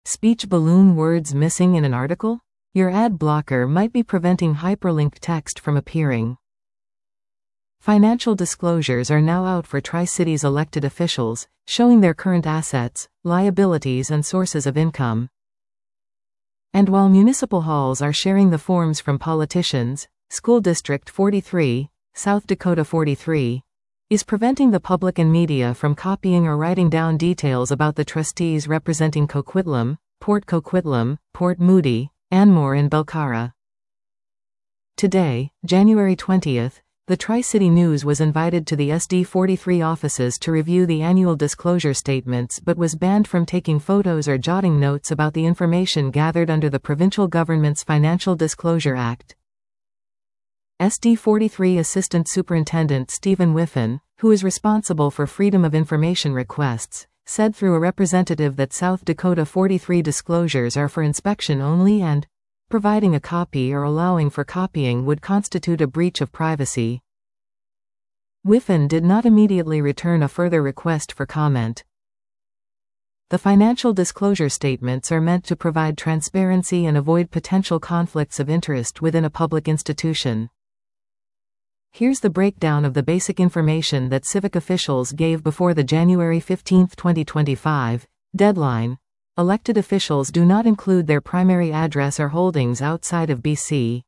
Speech balloon words missing in an article? Your ad blocker might be preventing hyperlinked text from appearing. Financial disclosures are now out for Tri-Cities elected officials, showing their current assets, liabilities and sources of income. And while municipal halls are sharing the forms from politicians, School District 43, South Dakota 43, is preventing the public and media from copying or writing down details about the trustees representing Coquitlam, Port Coquitlam, Port Moody, Anmore and Belcara. Today, January 20th, the Tri-City News was invited to the SD43 offices to review the annual disclosure statements but was banned from taking photos or jotting notes about the information gathered under the provincial government's Financial Disclosure Act. SD43 Assistant Superintendent Stephen Whiffen, who is responsible for Freedom of Information requests, said through a representative that South Dakota 43 disclosures are for inspection only and providing a copy or allowing for copying would constitute a breach of privacy. Whiffen did not immediately return a further request for comment. The financial disclosure statements are meant to provide transparency and avoid potential conflicts of interest within a public institution. Here's the breakdown of the basic information that civic officials gave before the January 15, 2025, deadline. Elected officials do not include their primary address or holdings outside of BC.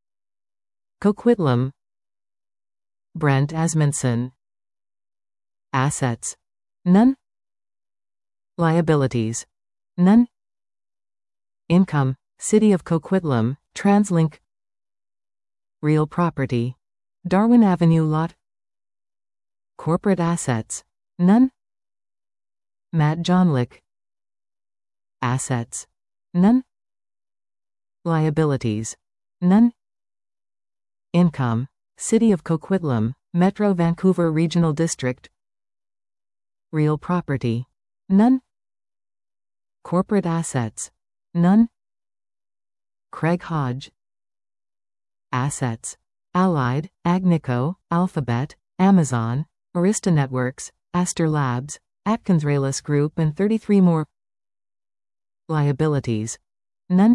Coquitlam. Brent Asmundson. Assets. None. Liabilities. None. Income. City of Coquitlam, TransLink. Real property. Darwin Avenue lot. Corporate assets. None. Matt Johnlick. Assets. None. Liabilities. None. Income. City of Coquitlam, Metro Vancouver Regional District. Real property. None. Corporate assets. None. Craig Hodge. Assets. Allied, Agnico, Alphabet, Amazon, Arista Networks, Aster Labs, Atkins Ralis Group and 33 more. Liabilities. None.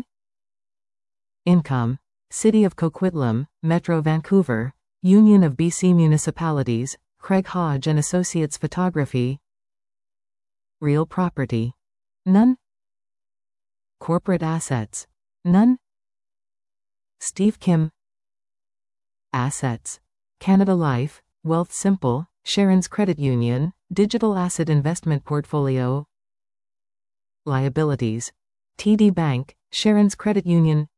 Income. City of Coquitlam, Metro Vancouver, Union of BC Municipalities, Craig Hodge and Associates Photography. Real property. None. Corporate assets. None. Steve Kim. Assets. Canada Life, Wealth Simple, Sharon's Credit Union, Digital Asset Investment Portfolio. Liabilities. TD Bank, Sharon's Credit Union.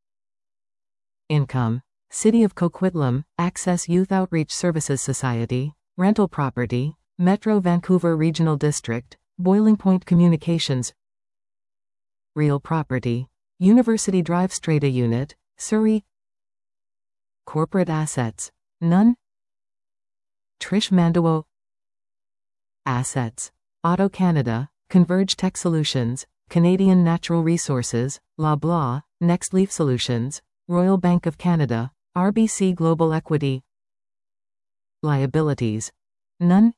Income. City of Coquitlam, Access Youth Outreach Services Society, Rental Property, Metro Vancouver Regional District, Boiling Point Communications. Real property. University Drive Strata Unit, Surrey. Corporate assets. None. Trish Mandowo. Assets. AutoCanada, Converge Tech Solutions, Canadian Natural Resources, Loblaw, Nextleaf Solutions, Royal Bank of Canada, RBC Global Equity. Liabilities. None.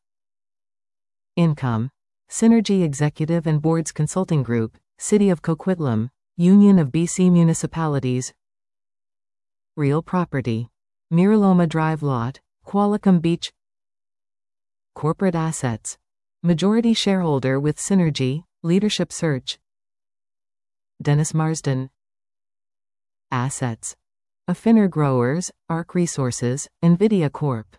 Income. Synergy Executive and Boards Consulting Group, City of Coquitlam, Union of BC Municipalities. Real property. Miraloma Drive Lot, Qualicum Beach. Corporate assets. Majority shareholder with Synergy, Leadership Search. Dennis Marsden. Assets. Affinor Growers, ARC Resources, NVIDIA Corp.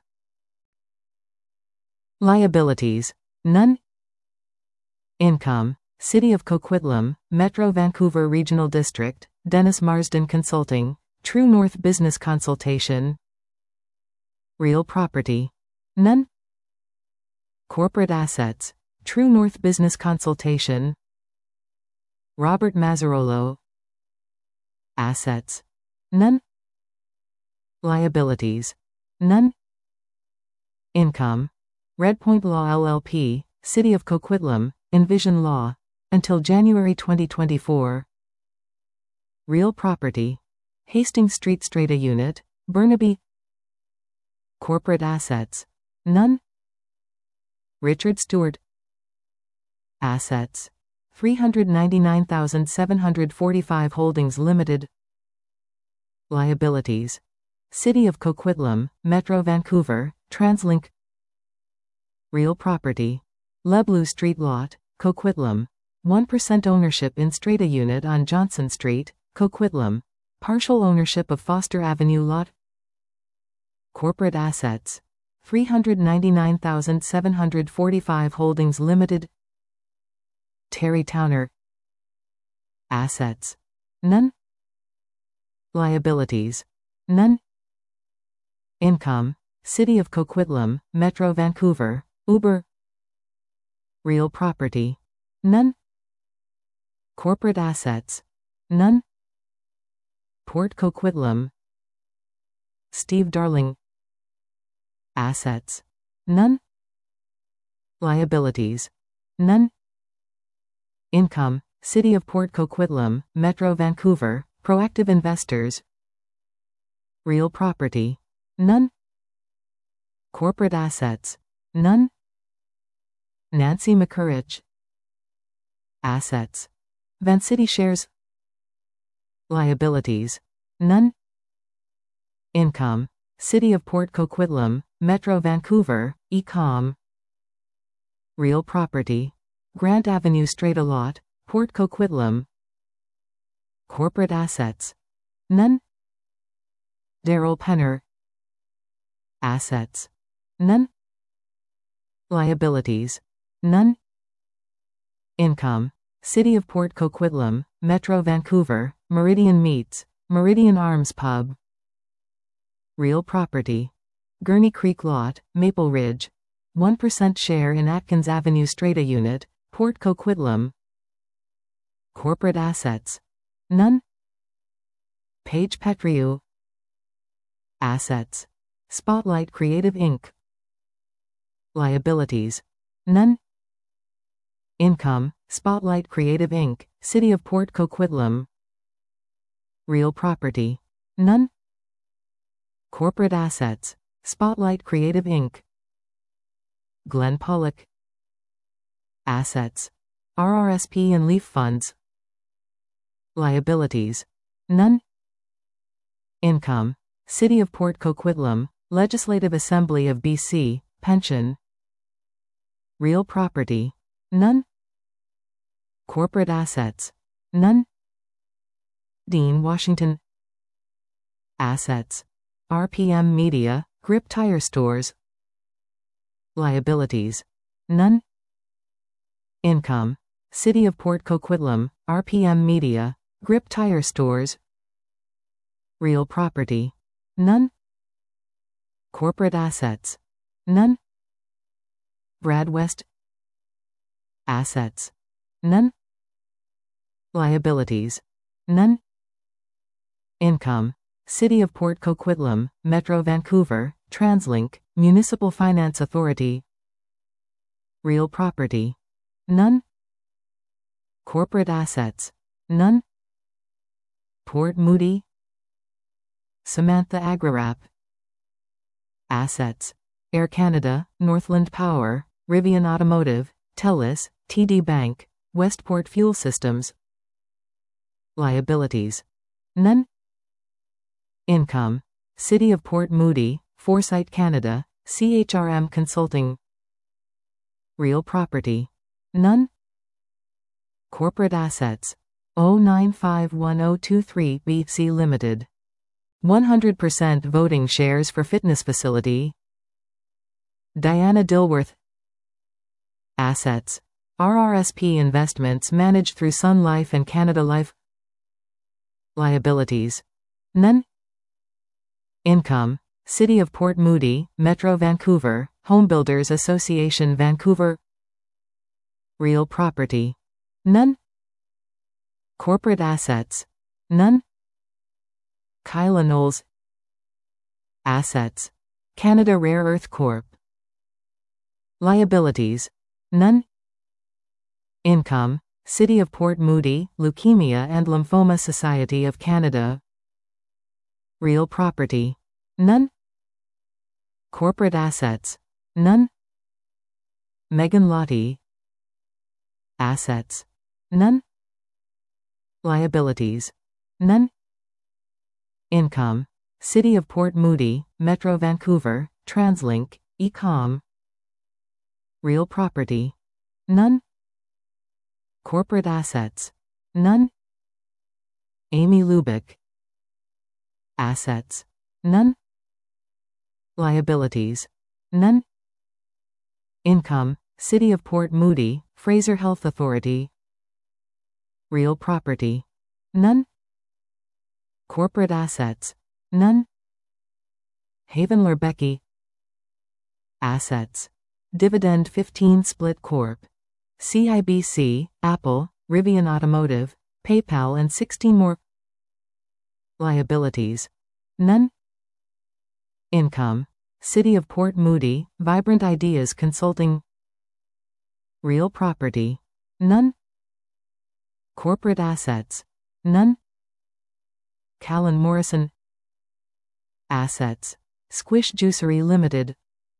Liabilities. None. Income. City of Coquitlam, Metro Vancouver Regional District, Dennis Marsden Consulting, True North Business Consultation. Real property. None. Corporate assets. True North Business Consultation. Robert Mazzarolo. Assets. None. Liabilities. None. Income. Redpoint Law LLP, City of Coquitlam, Envision Law, until January 2024. Real property. Hastings Street Strata Unit, Burnaby. Corporate assets. None. Richard Stewart. Assets. $399,745 Holdings Limited. Liabilities: City of Coquitlam, Metro Vancouver, TransLink. Real property: Leblue Street Lot, Coquitlam. 1% ownership in Strata Unit on Johnson Street, Coquitlam. Partial ownership of Foster Avenue Lot. Corporate assets: $399,745 Holdings Limited. Terry Towner. Assets: none. Liabilities: none. Income: City of Coquitlam, Metro Vancouver, Uber. Real property: none. Corporate assets: none. Port Coquitlam. Steve Darling. Assets: none. Liabilities: none. Income: City of Port Coquitlam, Metro Vancouver, Proactive Investors. Real property: none. Corporate assets: none. Nancy McCurrich. Assets: Vancity shares. Liabilities: none. Income: City of Port Coquitlam, Metro Vancouver, Ecom. Real property: Grant Avenue Strata Lot, Port Coquitlam. Corporate assets: none. Daryl Penner. Assets: none. Liabilities: none. Income: City of Port Coquitlam, Metro Vancouver, Meridian Meats, Meridian Arms Pub. Real property: Gurney Creek Lot, Maple Ridge. 1% share in Atkins Avenue Strata Unit, Port Coquitlam. Corporate assets: none. Paige Petriou. Assets: Spotlight Creative Inc. Liabilities: none. Income: Spotlight Creative Inc., City of Port Coquitlam. Real property: none. Corporate assets: Spotlight Creative Inc. Glenn Pollock. Assets: RRSP and Leaf Funds. Liabilities: none. Income: City of Port Coquitlam, Legislative Assembly of BC, Pension. Real property: none. Corporate assets: none. Dean Washington. Assets: RPM Media, Grip Tire Stores. Liabilities: none. Income: City of Port Coquitlam, RPM Media, Grip Tire Stores. Real property: none. Corporate assets: none. Brad West. Assets: none. Liabilities: none. Income: City of Port Coquitlam, Metro Vancouver, TransLink, Municipal Finance Authority. Real property: none. Corporate assets: none. Port Moody. Samantha Agrawrap. Assets: Air Canada, Northland Power, Rivian Automotive, TELUS, TD Bank, Westport Fuel Systems. Liabilities: none. Income: City of Port Moody, Foresight Canada, CHRM Consulting. Real property: none. Corporate assets: 0951023 BC Limited. 100% voting shares for fitness facility. Diana Dilworth. Assets: RRSP Investments managed through Sun Life and Canada Life. Liabilities: none. Income: City of Port Moody, Metro Vancouver, Homebuilders Association Vancouver. Real property: none. Corporate assets: none. Kyla Knowles. Assets: Canada Rare Earth Corp. Liabilities: none. Income: City of Port Moody, Leukemia and Lymphoma Society of Canada. Real property: none. Corporate assets: none. Megan Lottie. Assets: None. Liabilities. None. Income. City of Port Moody, Metro Vancouver, TransLink, Ecom. Real property. None. Corporate assets. None. Amy Lubick. Assets. None. Liabilities. None. Income. City of Port Moody, Fraser Health Authority. Real property. None. Corporate assets. None. Haven Lerbecki. Assets. Dividend 15 Split Corp. CIBC, Apple, Rivian Automotive, PayPal and 16 more. Liabilities. None. Income. City of Port Moody, Vibrant Ideas Consulting. Real property. None. Corporate assets. None. Callan Morrison. Assets. Squish Juicery Limited.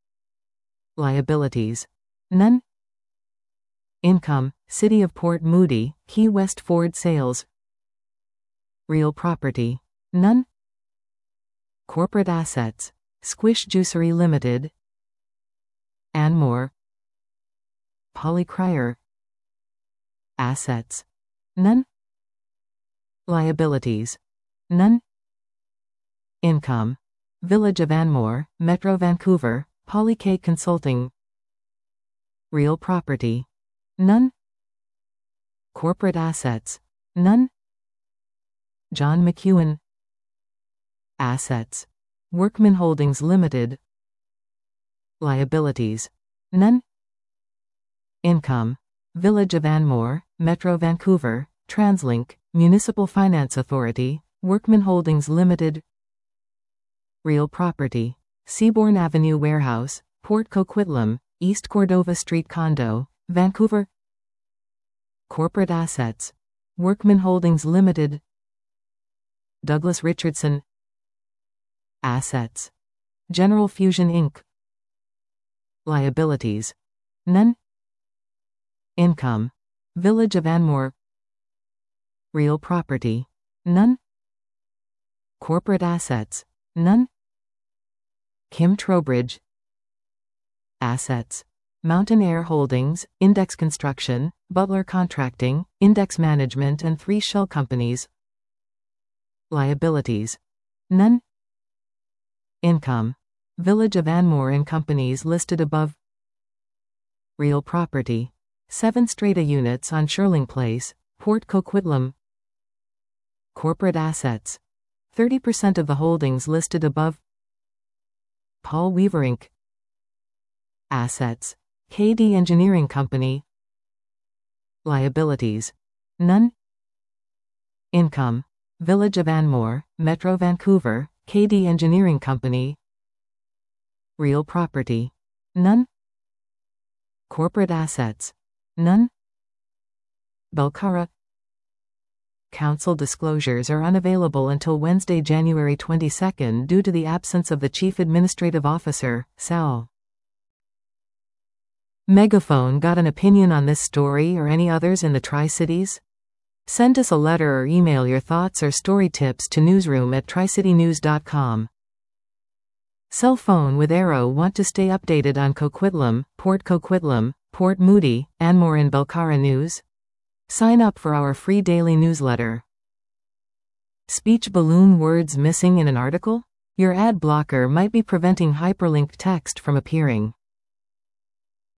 Liabilities. None. Income. City of Port Moody, Key West Ford Sales. Real property. None. Corporate assets. Squish Juicery Limited. Anmore. Polly Cryer. Assets. None. Liabilities. None. Income. Village of Anmore, Metro Vancouver, Polly K Consulting. Real property. None. Corporate assets. None. John McEwen. Assets. Workman Holdings Limited. Liabilities. None. Income. Village of Anmore, Metro Vancouver, TransLink, Municipal Finance Authority, Workman Holdings Limited. Real property. Seabourn Avenue Warehouse, Port Coquitlam, East Cordova Street Condo, Vancouver. Corporate assets. Workman Holdings Limited. Douglas Richardson. Assets. General Fusion Inc. Liabilities. None. Income. Village of Anmore. Real property. None. Corporate assets. None. Kim Trowbridge. Assets. Mountain Air Holdings, Index Construction, Butler Contracting, Index Management and 3 shell companies. Liabilities. None. Income. Village of Anmore and companies listed above. Real property. 7 strata units on Shirling Place, Port Coquitlam. Corporate assets. 30% of the holdings listed above. Paul Weaver Inc. Assets. KD Engineering Company. Liabilities. None. Income. Village of Anmore, Metro Vancouver, KD Engineering Company. Real property. None. Corporate assets. None. Belcara. Council disclosures are unavailable until Wednesday, January 22 due to the absence of the Chief Administrative Officer, Sal. Megaphone got an opinion on this story or any others in the Tri-Cities? Send us a letter or email your thoughts or story tips to newsroom@tricitynews.com. Cell phone with Arrow want to stay updated on Coquitlam, Port Moody, Anmore and Belcara news? Sign up for our free daily newsletter. Speech balloon words missing in an article? Your ad blocker might be preventing hyperlinked text from appearing.